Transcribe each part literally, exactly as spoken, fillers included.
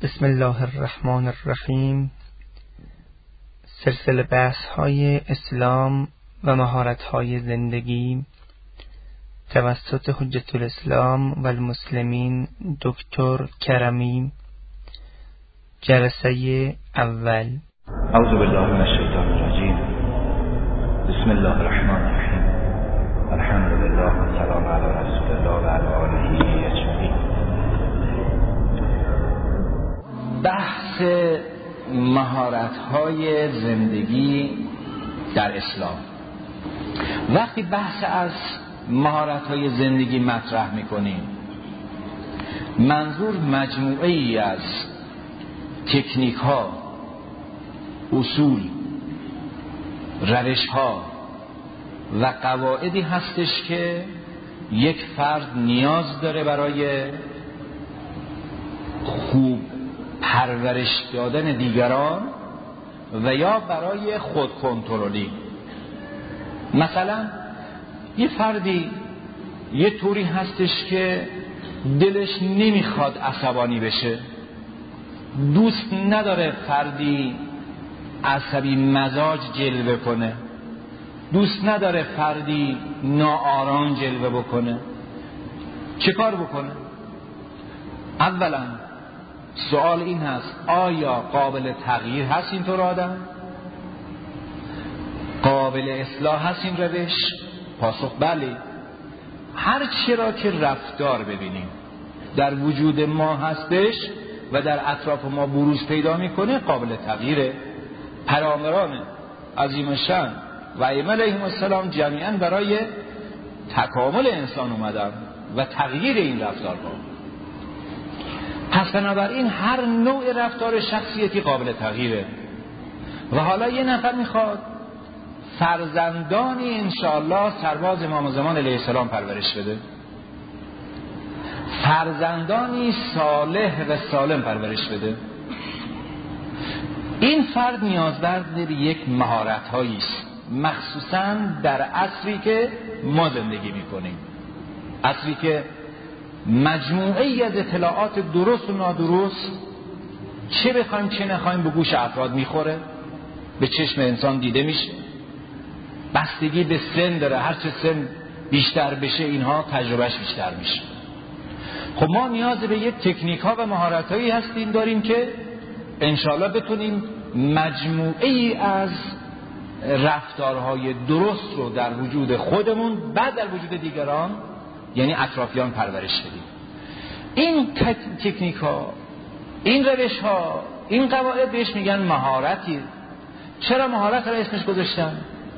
بسم الله الرحمن الرحیم. سلسله بحث های اسلام و مهارت های زندگی توسط حجت الاسلام و المسلمین دکتر کرمی، جلسه اول. اعوذ بالله من الشیطان الرجیم. بسم الله الرحمن الرحیم. الحمد لله و سلام علی رسول الله و علی آله اجمعین. بحث مهارت‌های زندگی در اسلام. وقتی بحث از مهارت‌های زندگی مطرح می‌کنیم، منظور مجموعه‌ای از تکنیک‌ها، اصول، روش‌ها و قواعدی هستش که یک فرد نیاز داره برای خوب پرورش دادن دیگران و یا برای خود کنترلی. مثلا یه فردی یه طوری هستش که دلش نمیخواد عصبانی بشه، دوست نداره فردی عصبی مزاج جلوه کنه، دوست نداره فردی ناآرام جلوه بکنه. چه کار بکنه؟ اولا سوال این هست: آیا قابل تغییر هست اینطور آدم؟ قابل اصلاح هست این روش؟ پاسخ بله. هر چی را که رفتار ببینیم در وجود ما هستش و در اطراف ما بروز پیدا میکنه قابل تغییره. پیامبران عظیم شأن و ائمه علیهم السلام جمیعا برای تکامل انسان اومدن و تغییر این رفتارها. پس بنابراین هر نوع رفتار شخصیتی قابل تغییره. و حالا یه نفر میخواد فرزندانی انشاءالله سرباز امام زمان علیه السلام پرورش بده، فرزندانی صالح و سالم پرورش بده. این فرد نیازمند به یک مهارت‌هایی است، مخصوصاً در عصری که ما زندگی می‌کنیم، عصری که مجموعه‌ای از اطلاعات درست و نادرست چه بخوایم چه نخوایم به گوش افراد میخوره، به چشم انسان دیده میشه. بستگی به سن داره، هر چه سن بیشتر بشه اینها تجربهش بیشتر میشه. خب ما نیاز به یک تکنیک ها و مهارت هایی هستیم داریم که انشاءالله بتونیم مجموعه ای از رفتارهای درست رو در وجود خودمون بعد در وجود دیگران یعنی اطرافیان پرورش بدیم. این تکنیک ها، این روش ها، این قواعد بهش میگن مهارتی. چرا مهارت را اسمش گذاشتن؟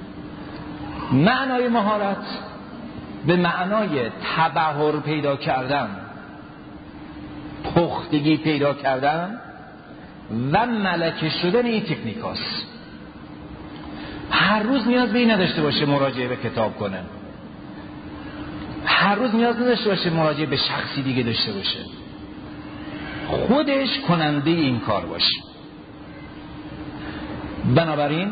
معنای مهارت به معنای تبحر پیدا کردن، پختگی پیدا کردن و ملکه شدن این تکنیک هاست. هر روز نیاز به این نداشته باشه مراجعه به کتاب کنه، هر روز نیاز نداشته باشه مراجعه به شخصی دیگه داشته باشه، خودش کننده این کار باشه. بنابراین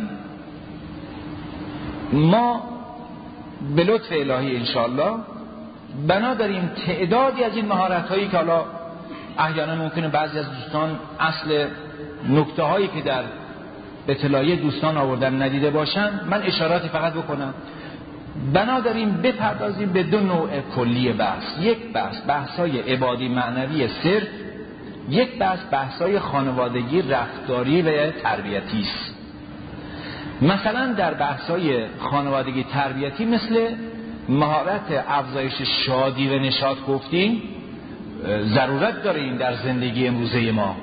ما به لطف الهی انشاءالله بنا داریم تعدادی از این مهارت هایی که حالا احیانا ممکنه بعضی از دوستان اصل نکته هایی که در اطلاعیه دوستان آوردن ندیده باشن، من اشاراتی فقط بکنم. بنا داریم بپردازیم به دو نوع کلی بحث. یک بحث بحث‌های عبادی معنوی صرف، یک بحث بحث‌های خانوادگی رفتاری و تربیتی است. مثلا در بحث‌های خانوادگی تربیتی مثل مهارت افزایش شادی و نشاط گفتیم ضرورت داره این در زندگی امروزه ما.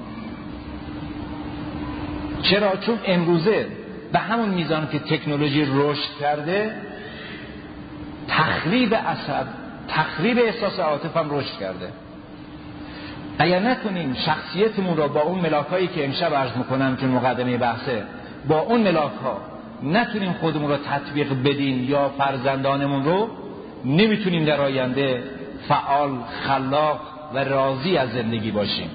چرا؟ چون امروزه به همون میزان که تکنولوژی رشد کرده تخریب عصب، تخریب احساس عاطفه هم رشد کرده. اگر نکنیم شخصیتمون را با اون ملاکایی که امشب عرض میکنم که مقدمه بحثه، با اون ملاک‌ها نتونیم خودمون را تطبیق بدیم یا فرزندانمون رو، نمیتونیم در آینده فعال، خلاق و راضی از زندگی باشیم.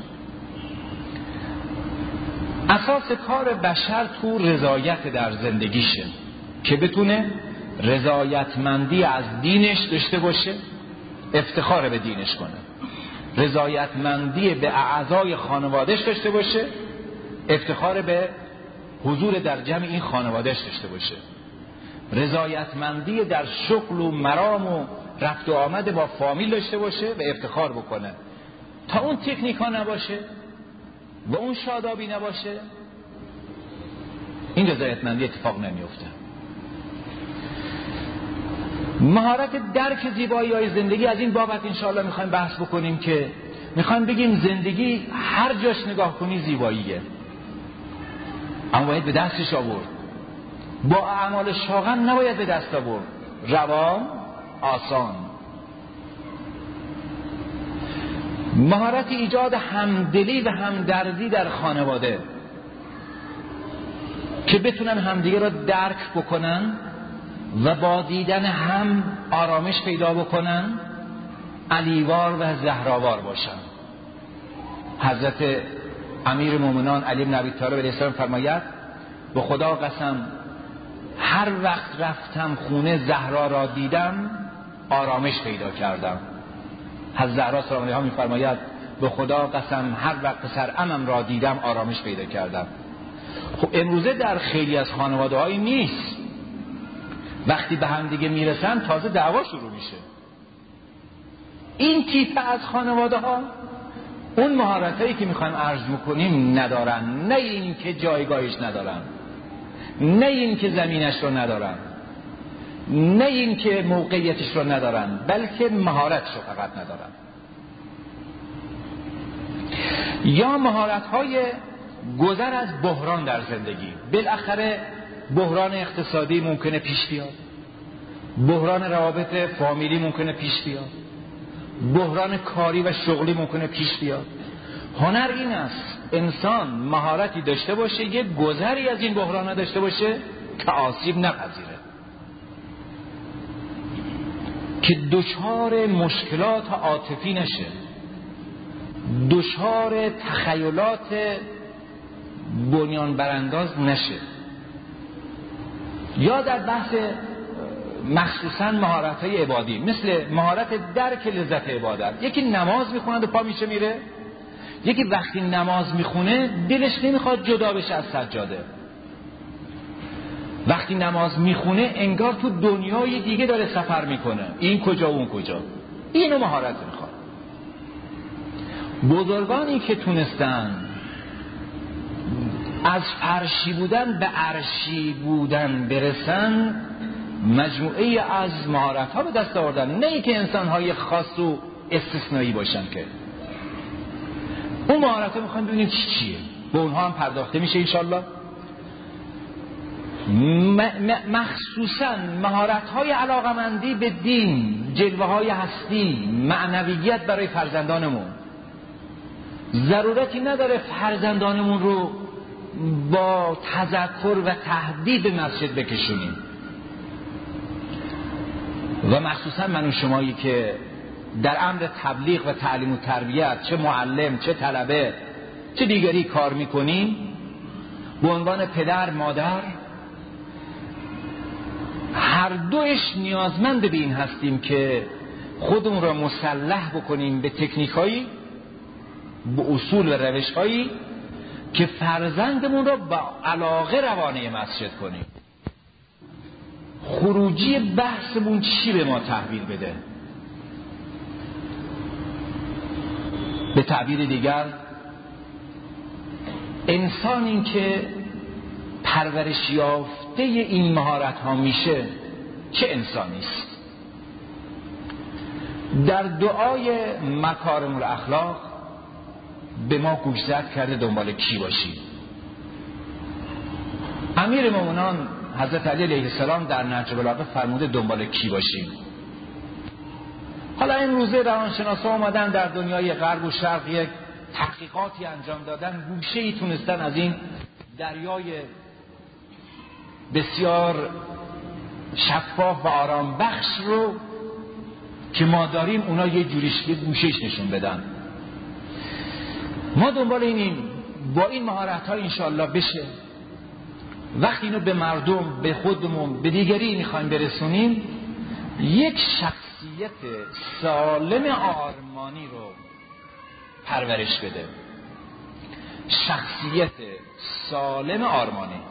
اساس کار بشر تو رضایت در زندگیشه که بتونه رضایتمندی از دینش داشته باشه، افتخار به دینش کنه. رضایتمندی به اعضای خانوادهش داشته باشه، افتخار به حضور در جمع این خانوادهش داشته باشه، رضایتمندی در شغل و مرام و رفت و آمد با فامیل داشته باشه و افتخار بکنه. تا اون تکنیک ها نباشه و اون شادابی نباشه، این رضایتمندی اتفاق نمیفته. مهارت درک زیبایی های زندگی، از این بابت انشاءالله میخوایم بحث بکنیم که میخوایم بگیم زندگی هر جاش نگاه کنی زیباییه، اما باید به دستش آورد. با اعمال شاقا نباید به دست آورد، روان آسان. مهارت ایجاد همدلی و همدردی در خانواده که بتونن همدیگه را درک بکنن و با دیدن هم آرامش پیدا بکنن، علیوار و زهراوار باشن. حضرت امیر مومنان علی بن ابی طالب علیه السلام فرماید به خدا قسم هر وقت رفتم خونه زهرا را دیدم آرامش پیدا کردم. حضرت زهرا سلام علیها میفرماید به خدا قسم هر وقت پسر عمم را دیدم آرامش پیدا کردم. خب امروزه در خیلی از خانواده‌های نیست، وقتی به هم دیگه میرسن تازه دعوا شروع میشه. این تیپ از خانواده ها اون مهارتایی که میخوایم عرض میکنیم ندارن، نه این که جایگاهش ندارن، نه این که زمینش رو ندارن، نه این که موقعیتش رو ندارن، بلکه مهارتش رو فقط ندارن. یا مهارت‌های گذر از بحران در زندگی. بالاخره بحران اقتصادی ممکنه پیش بیاد، بحران روابط فامیلی ممکنه پیش بیاد، بحران کاری و شغلی ممکنه پیش بیاد. هنر این است انسان مهارتی داشته باشه یه گذری از این بحران داشته باشه که آسیب نپذیره، که دچار مشکلات عاطفی نشه، دچار تخیلات بنیان برانداز نشه. یا در بحث مخصوصا مهارت‌های عبادی مثل مهارت درک لذت عبادت. یکی نماز میخونه و پا میشه میره، یکی وقتی نماز میخونه دلش نمیخواد جدا بشه از سجاده، وقتی نماز میخونه انگار تو دنیای دیگه داره سفر میکنه، این کجا اون کجا. اینو مهارت میخواد. بزرگانی که تونستن از فرشی بودن به عرشی بودن برسن مجموعه از مهارت ها به دست آوردن، نه ای که انسان های خاص و استثنایی باشن. که اون مهارت ها میخوایم ببینیم چی چیه، به اونها هم پرداخته میشه انشالله. مخصوصا مهارت های علاقمندی به دین، جلوه های هستی، معنویت برای فرزندانمون. ضرورتی نداره فرزندانمون رو با تذکر و تهدید به مسجد بکشونیم، و مخصوصا من و شمایی که در امر تبلیغ و تعلیم و تربیت، چه معلم چه طلبه چه دیگری کار میکنیم، به عنوان پدر مادر هر دوش نیازمند به این هستیم که خودمون را مسلح بکنیم به تکنیک‌هایی، به اصول و روش‌هایی که فرزندمون را با علاقه روانه مسجد کنیم. خروجی بحثمون چی به ما تحویل بده؟ به تعبیر دیگر انسان این که پرورش یافته این مهارت ها میشه چه انسانی است؟ در دعای مکارم الاخلاق به ما گوشزد کرده دنبال کی باشیم. امیر مومنان حضرت علی علیه السلام در نهج البلاغه فرموده دنبال کی باشیم. حالا این روزه روانشناسا اومدن در دنیای غرب و شرق یک تحقیقاتی انجام دادن، گوشه‌ای تونستن از این دریای بسیار شفاف و آرام بخش رو که ما داریم اونا یه جوریش یه گوشه‌اش نشون بدن. ما دنبال اینیم با این مهارت‌ها انشاءالله بشه وقتی اینو به مردم، به خودمون، به دیگری میخوایم برسونیم، یک شخصیت سالم آرمانی رو پرورش بده. شخصیت سالم آرمانی.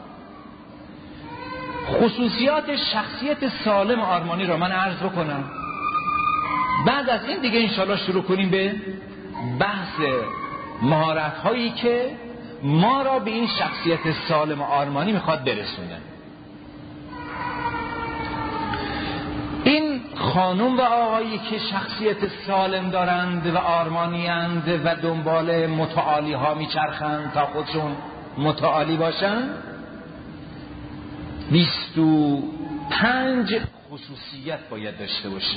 خصوصیات شخصیت سالم آرمانی را من عرض بکنم، بعد از این دیگه انشاءالله شروع کنیم به بحث مهارت هایی که ما را به این شخصیت سالم آرمانی میخواد برسونه. این خانم و آقایی که شخصیت سالم دارند و آرمانیند و دنبال متعالی ها میچرخند تا خودشون متعالی باشند، بیست و پنج خصوصیت باید داشته باشه.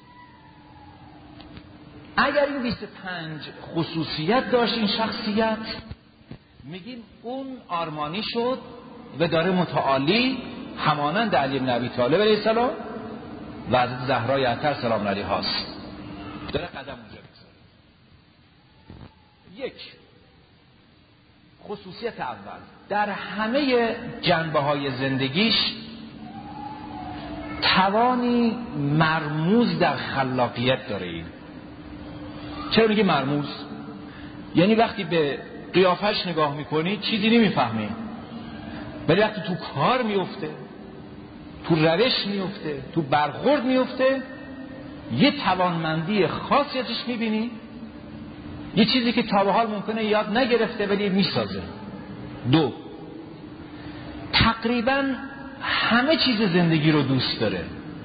اگر این بیست و پنج خصوصیت داشت این شخصیت، میگیم اون آرمانی شد و داره متعالی همانند علی بن ابی طالب علیه السلام و حضرت زهرا اطهر سلام علیها هاست، داره قدم اونجا بگذاره. یک، خصوصیت اول، در همه جنبه های زندگیش توانی مرموز در خلاقیت داره. این چرا میگه مرموز؟ یعنی وقتی به قیافش نگاه میکنی چیزی نمیفهمی، ولی وقتی تو کار میفته، تو روش میفته، تو برخورد میفته، یه توانمندی خاصی ازش میبینی، یه چیزی که تا به حال ممکنه یاد نگرفته ولی میسازه. دو، تقریبا همه چیز زندگی رو دوست داره،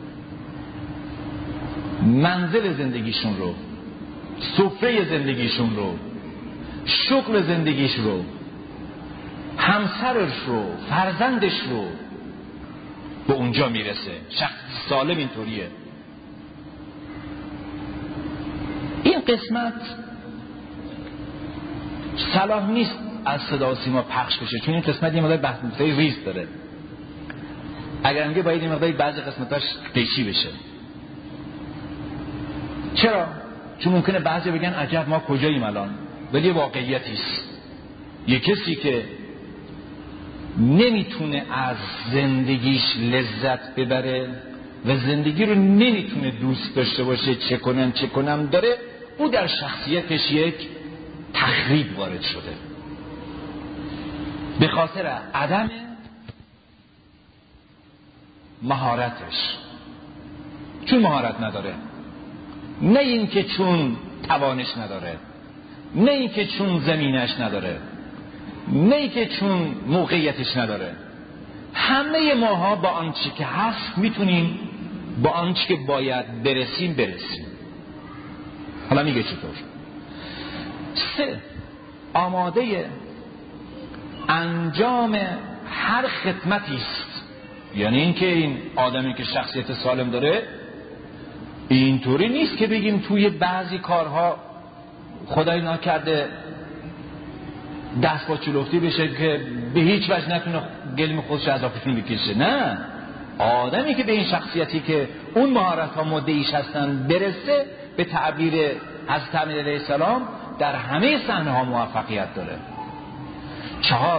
منزل زندگیشون رو، سفره زندگیشون رو، شغل زندگیش رو، همسرش رو، فرزندش رو، به اونجا میرسه. شخص سالم اینطوریه. این قسمت صلاح نیست از صدا و سیما پخش بشه، چون این قسمت یه مقدار بحث مفتای ریز داره. اگر میگه باید این مقداری بعضی قسمتاش قیچی بشه. چرا؟ چون ممکنه بعضی بگن عجب ما کجاییم الان، ولی واقعیتیست. یه کسی که نمیتونه از زندگیش لذت ببره و زندگی رو نمیتونه دوست داشته باشه، چه کنم چه کنم داره، او در شخصیتش یک تخریب وارد شده به خاطر عدم مهارتش. چون مهارت نداره، نه این که چون توانش نداره، نه این که چون زمینش نداره، نه این که چون موقعیتش نداره. همه ماها با آنچه که هست میتونیم با آنچه که باید برسیم برسیم. حالا میگه چطور؟ سه، آماده انجام هر خدمتی است. یعنی اینکه این آدمی که شخصیت سالم داره اینطوری نیست که بگیم توی بعضی کارها خدای ناکرده دست با چلفتی بشه که به هیچ وجه نتونه گلیم خودش از آفتون بکشه. نه، آدمی که به این شخصیتی که اون مهارت ها مدعیش هستن برسه، به تعبیر حضرت امیر علیه السلام در همه صحنه ها موفقیت داره. چهار،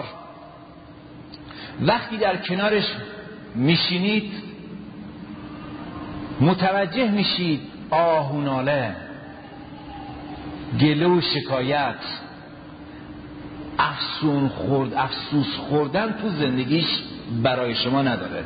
وقتی در کنارش میشینید متوجه میشید آه و ناله، گله و شکایت، افسون خورد افسوس خوردن تو زندگیش برای شما نداره.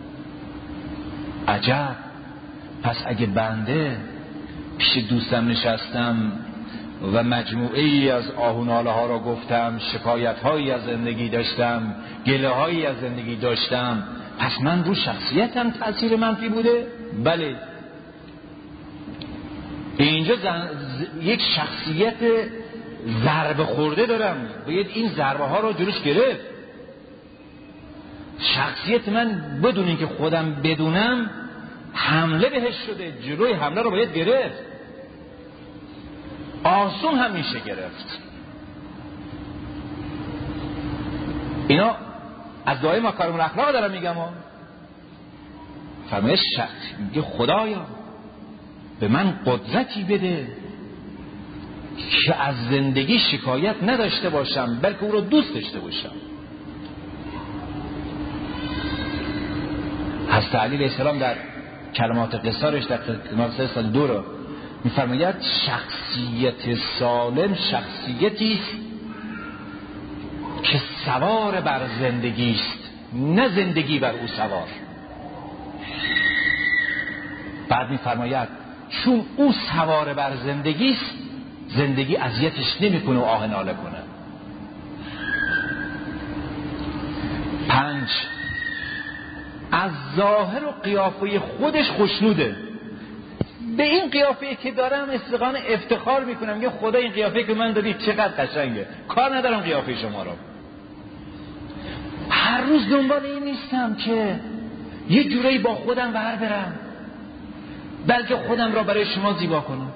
عجب، پس اگه بنده پیش دوستم نشستم و مجموعه ای از آه و ناله ها را گفتم، شکایت هایی از زندگی داشتم، گله هایی از زندگی داشتم، پس من رو شخصیتم تأثیر منفی بوده؟ بله. اینجا زن... یک شخصیت ضربه خورده دارم، باید این ضربه ها رو جلوش گرفت. شخصیت من بدون اینکه خودم بدونم حمله بهش شده، جلوی حمله رو باید گرفت. آسون هم میشه گرفت. اینا از دعای مکارم الاخلاق دارم میگم. فرمایش میگه خدایا به من قدرتی بده که از زندگی شکایت نداشته باشم، بلکه او رو دوست داشته باشم. حضرت علی علیه السلام در کلمات قصارش در کلمات سال دو رو می‌فرماید شخصیت سالم شخصیتی است که سوار بر زندگی است، نه زندگی بر او سوار. بعد می‌فرماید چون او سوار بر زندگی است، زندگی اذیتش نمی‌کنه و آه ناله کنه. پنج، از ظاهر و قیافه خودش خوشنوده. به این قیافه که دارم استقان افتخار میکنم، میگم خدا این قیافه که من دادی چقدر قشنگه، کار ندارم قیافه شما رو. هر روز دنبال این نیستم که یه جورایی با خودم ور برم، بلکه خودم را برای شما زیبا کنم.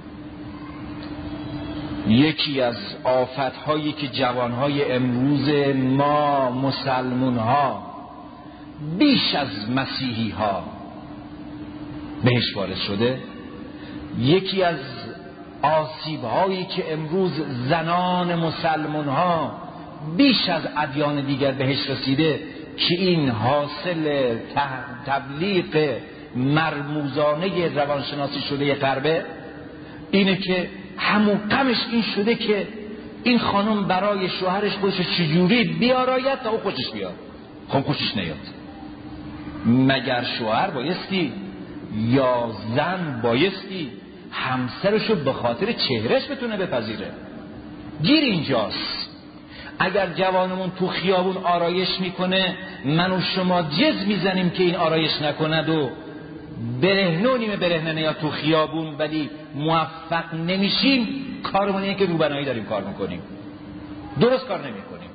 یکی از آفت‌هایی که جوانهای امروز ما مسلمان‌ها بیش از مسیحی‌ها بهش وارد شده، یکی از آسیب‌هایی که امروز زنان مسلمان‌ها بیش از ادیان دیگر بهش رسیده، که این حاصل تبلیغ مرموزانه روانشناسی شده غربه، اینه که همون غمش این شده که این خانم برای شوهرش خودش چجوری بیاراید تا او خوشش بیاد. خب خوشش نیاد. مگر شوهر بایستی یا زن بایستی همسرشو به خاطر چهرش بتونه بپذیره؟ گیر اینجاست. اگر جوانمون تو خیابون آرایش میکنه، من و شما جز میزنیم که این آرایش نکند و برهنه و نیمه برهنه نیاد تو خیابون، ولی موفق نمیشیم. کارمون اینه که روبنایی داریم کار میکنیم، درست کار نمیکنیم.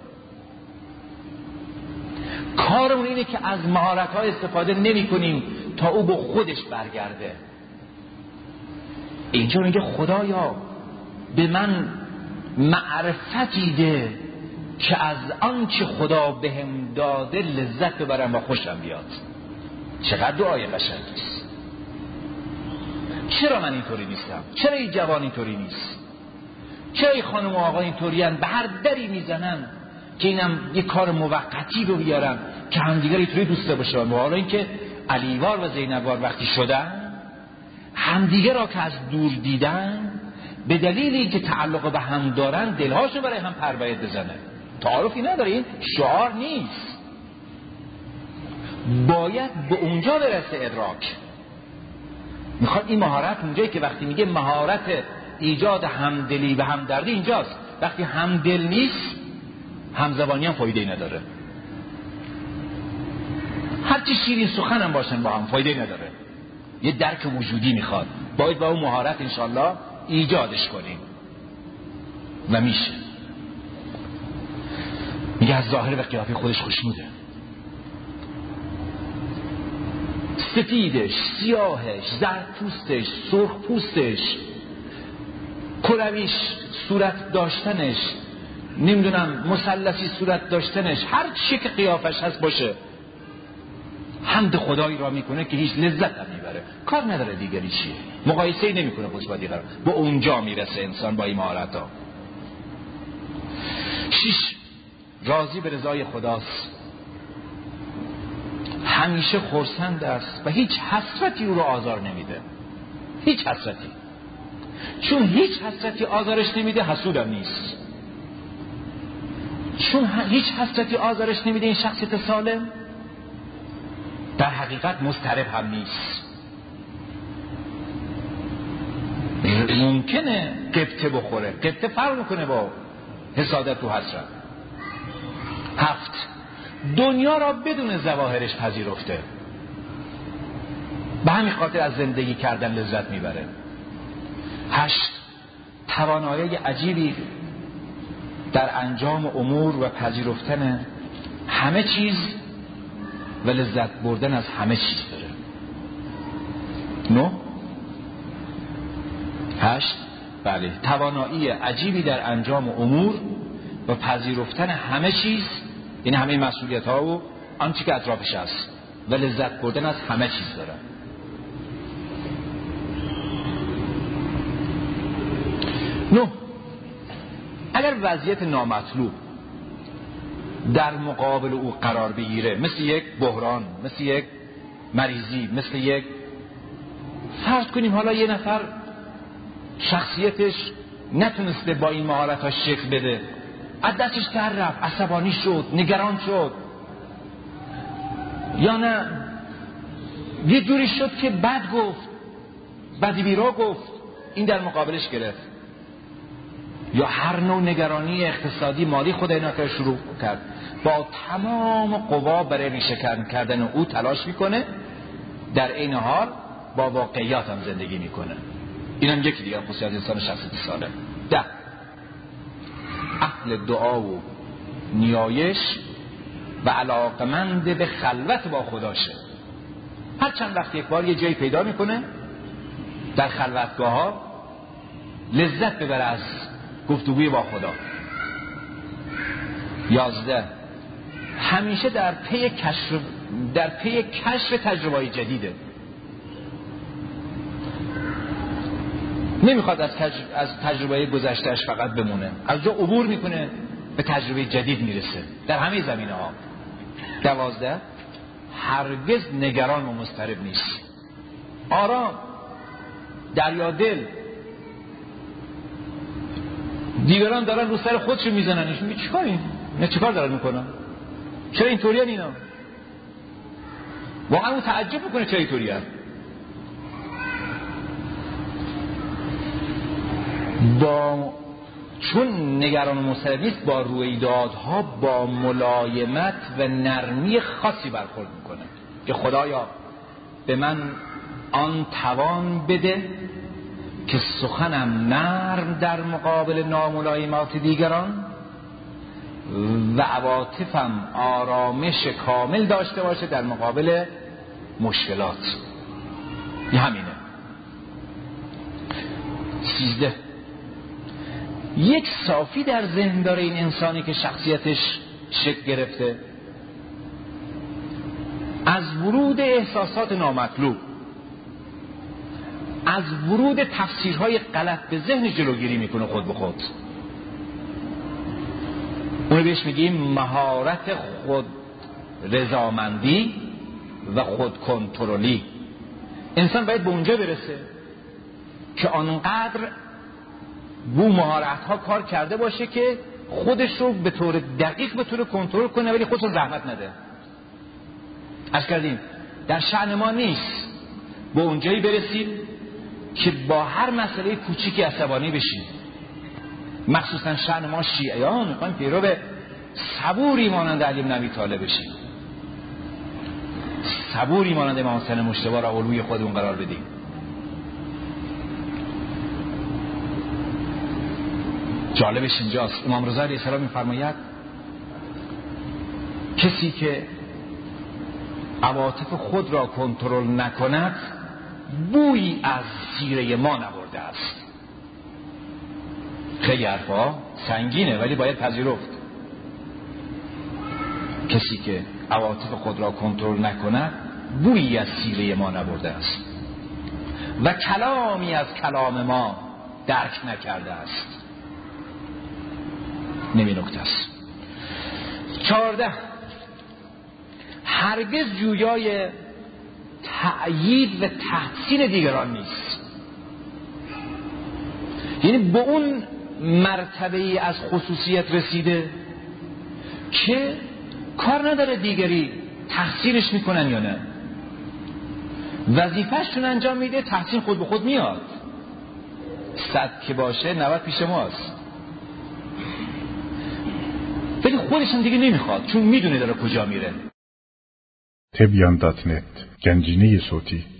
کارمون اینه که از مهارت‌ها استفاده نمی‌کنیم تا او به خودش برگرده. اینجا میگه خدایا به من معرفتی ده که از آنچه خدا بهم داده لذت ببرم و خوشم بیاد. چقدر دعای قشنگی است. چرا من اینطوری نیستم؟ چرا این جوان اینطوری نیست؟ چرا این خانم و آقا اینطورین؟ به هر دری میزنن که اینم یه کار موقتی رو بیارن که همدیگر اینطوری دوست باشن. و حالا اینکه علیوار و زینبوار وقتی شدن، همدیگر را که از دور دیدن، به دلیل اینکه تعلق به هم دارن دلهاشو برای هم پرباید بزنه. تعارفی نداره، این شعار نیست، باید به اونجا برسه ادراک. میخواد این مهارت اونجایی که وقتی میگه مهارت ایجاد همدلی و همدردی اینجاست. وقتی همدل نیست، همزبانی هم فایده نداره. هرچی شیرین سخن هم باشن با هم فایده نداره. یه درک وجودی میخواد، باید با اون مهارت انشالله ایجادش کنیم و میشه. میگه از ظاهر و قیافه خودش خوشنوده، سفیدش، سیاهش، زردپوستش، سرخپوستش، کرویش، صورت داشتنش، نمیدونم مثلثی صورت داشتنش، هر چی که قیافش هست باشه، حمد خدایی را میکنه که هیچ لذت هم میبره، کار نداره دیگری چیه، مقایسه نمیکنه خودش با دیگران. با اونجا میرسه انسان با این مهارت ها. شش، راضی به رضای خداست، همیشه خرسند است و هیچ حسرتی او رو آزار نمیده. هیچ حسرتی، چون هیچ حسرتی آزارش نمیده حسودم نیست. چون هیچ حسرتی آزارش نمیده این شخصیت سالم در حقیقت مضطرب هم نیست. ممکنه قبطه بخوره، قبطه فرق میکنه با حسادت و حسرت. هفت، دنیا را بدون ظواهرش پذیرفته، به همین خاطر از زندگی کردن لذت میبره. هشت، توانایی عجیبی در انجام امور و پذیرفتن همه چیز و لذت بردن از همه چیز داره. نه، هشت، بله، توانایی عجیبی در انجام امور و پذیرفتن همه چیز، یعنی همه مسئولیت ها و آنچه که اطرافش هست، و لذت بردن از همه چیز داره. نه، اگر وضعیت نامطلوب در مقابل او قرار بگیره، مثل یک بحران، مثل یک مریضی، مثل یک، فرض کنیم حالا یه نفر شخصیتش نتونسته با این مهارت‌ها شکل بده، از دستش در رفت، عصبانی شد، نگران شد، یا نه یه جوری شد که بد گفت، بدی بیرا گفت، این در مقابلش گرفت، یا هر نوع نگرانی اقتصادی مالی خدای ناکرده شروع کرد، با تمام قوا برای ریشه کردن او تلاش میکنه، در این حال با واقعیات هم زندگی میکنه. این هم یکی دیگر خصوصیت انسان شخصیت سالم. ده، اهل دعا و نیایش و علاقمند به خلوت با خداشه. هر چند وقت یک بار یه جایی پیدا میکنه در خلوتگاه ها لذت ببره از گفتگوی با خدا. یازده، همیشه در پی کشف در پی کشف تجربه‌های جدیده. نمیخواد از از تجربه گذشتهش فقط بمونه، از جا عبور میکنه، به تجربه جدید میرسه در همه زمینه ها. دوازده، هرگز نگران و مضطرب نیست، آرام، دریا دل. دیگران دارن رو سر خودشون میزننش، میگه چیکار این؟ نه چیکار دارن میکنن؟ چرا اینطوریه اینا؟ واقعا اون تعجب میکنه چرا اینطوریه. با چون نگران و مضطرب نیست، با رویدادها با ملایمت و نرمی خاصی برخورد میکنه که خدایا به من آن توان بده که سخنم نرم در مقابل ناملایمات دیگران و عواطفم آرامش کامل داشته باشه در مقابل مشکلات. این همینه. سیزده، یک صافی در ذهن داره این انسانی که شخصیتش شکل گرفته، از ورود احساسات نامطلوب، از ورود تفسیرهای غلط به ذهن جلوگیری میکنه خود به خود. اون بهش میگیم مهارت خود رضامندی و خود کنترلی. انسان باید به اونجا برسه که آنقدر بو مهارت ها کار کرده باشه که خودش رو به طور دقیق به طور کنترل کنه ولی خودش رو زحمت نده. عرض کردیم در شأن ما نیست به اونجایی برسیم که با هر مسئله کوچیکی عصبانی بشیم. مخصوصا شأن ما شیعیان میخوایم پیرو به صبوری مانند علی بن ابی طالب بشیم، صبوری مانند امام حسین مجتبی را اولوی خودمون قرار بدیم. جالبش اینجاست، امام رضا علیه السلام میفرماید کسی که عواطف خود را کنترل نکند بویی از سیره ما نبرده است. خیلی حرفا سنگینه ولی باید پذیرفت. کسی که عواطف خود را کنترل نکند بویی از سیره ما نبرده است و کلامی از کلام ما درک نکرده است. نمی نکته است. چهارده، هرگز جویای تأیید و تحسین دیگران نیست. یعنی به اون مرتبه ای از خصوصیت رسیده که کار نداره دیگری تحسینش میکنن یا نه، وظیفه‌شون انجام میده، تحسین خود به خود میاد. صد که باشه نود پیش ماست، ولی خودش هم دیگه نمیخواد چون میدونه داره کجا میره. تبیان دات نت، گنجینه صوتی.